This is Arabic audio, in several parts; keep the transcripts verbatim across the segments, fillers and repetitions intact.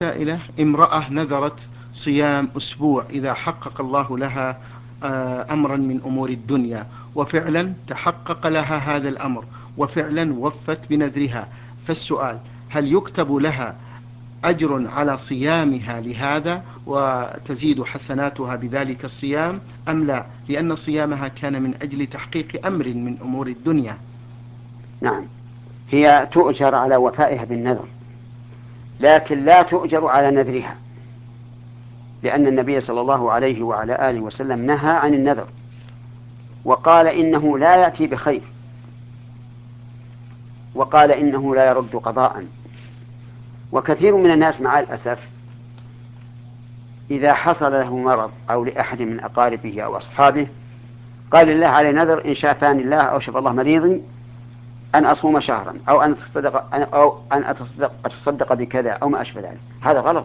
سائلة: امرأة نذرت صيام أسبوع إذا حقق الله لها أمرا من أمور الدنيا، وفعلا تحقق لها هذا الأمر وفعلا وفت بنذرها، فالسؤال: هل يكتب لها أجر على صيامها لهذا وتزيد حسناتها بذلك الصيام أم لا، لأن صيامها كان من أجل تحقيق أمر من أمور الدنيا؟ نعم، هي تؤجر على وفائها بالنذر، لكن لا تؤجر على نذرها، لأن النبي صلى الله عليه وعلى آله وسلم نهى عن النذر وقال إنه لا يأتي بخير، وقال إنه لا يرد قضاء. وكثير من الناس مع الأسف إذا حصل له مرض أو لأحد من أقاربه أو أصحابه قال لله علي نذر إن شافاني الله أو شفى الله مريضي أن أصوم شهرا أو أن أتصدق, أو أن أتصدق, أتصدق بكذا أو ما أشبه ذلك. هذا غلط.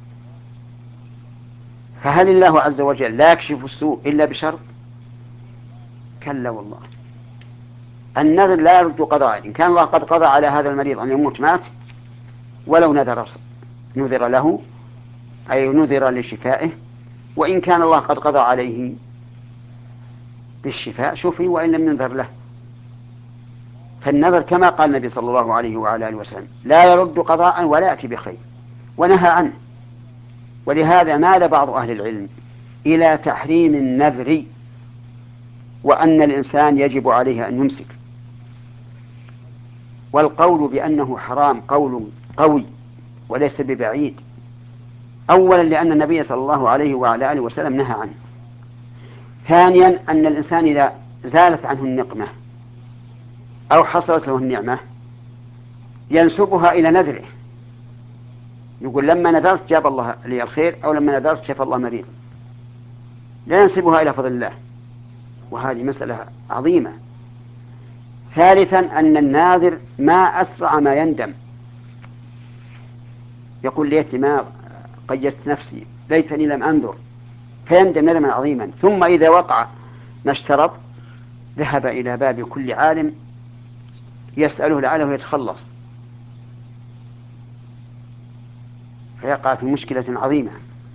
فهل الله عز وجل لا يكشف السوء إلا بشرط؟ كلا والله. النذر لا يرد قضاء. إن كان الله قد قضى على هذا المريض أن يموت مات، ولو نذر نذر له أي نذر لشفائه، وإن كان الله قد قضى عليه بالشفاء شفي وإن لم ينذر له. فالنذر كما قال النبي صلى الله عليه وعلى آله وسلم لا يرد قضاء ولا يأتي بخير، ونهى عنه. ولهذا مال بعض أهل العلم إلى تحريم النذر، وأن الإنسان يجب عليه أن يمسك. والقول بأنه حرام قول قوي وليس ببعيد، أولا لأن النبي صلى الله عليه وعلى آله وسلم نهى عنه. ثانيا أن الإنسان إذا زالت عنه النقمة أو حصلت له النعمة ينسبها إلى نذره، يقول لما نذرت جاب الله لي الخير أو لما نذرت شفى الله مريض، لا ينسبها إلى فضل الله، وهذه مسألة عظيمة. ثالثا أن الناذر ما أسرع ما يندم، يقول ليت ما قيدت نفسي ليتني لم أنذر، فيندم ندما عظيما. ثم إذا وقع ما اشترط ذهب إلى باب كل عالم يسأله لعله يتخلص، فيقع في مشكلة عظيمة.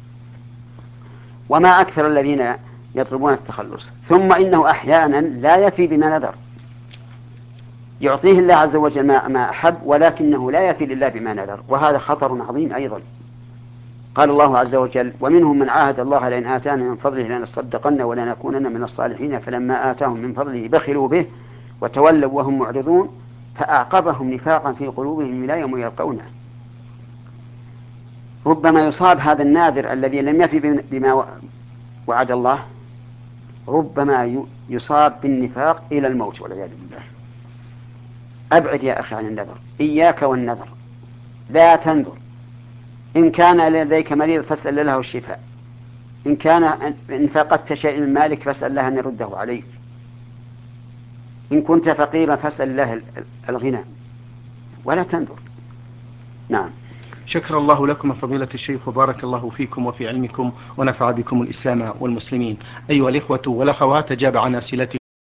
وما أكثر الذين يطلبون التخلص. ثم إنه أحيانا لا يفي بما نذر، يعطيه الله عز وجل ما أحب ولكنه لا يفي لله بما نذر، وهذا خطر عظيم أيضا. قال الله عز وجل ومنهم من عاهد الله لئن آتانا من فضله لنصدقن ولنكونن من الصالحين فلما آتاهم من فضله بخلوا به وتولوا وهم معرضون فأعقبهم نفاقا في قلوبهم إلى يوم يلقونه. ربما يصاب هذا الناذر الذي لم يفي بما وعد الله، ربما يصاب بالنفاق إلى الموت والعياذ بالله. أبعد يا أخي عن النذر، إياك والنذر، لا تنذر. إن كان لديك مريض فاسأل له الشفاء، إن كان إن فقدت شيء من مالك فاسأل الله أن يرده عليك، إن كنت فقيرا فاسأل الله الغنى، ولا تنذر. نعم. شكر الله لكم فضيلة الشيخ وبارك الله فيكم وفي علمكم ونفع بكم الإسلام والمسلمين. أيها الإخوة والأخوات، أجاب عن أسئلتكم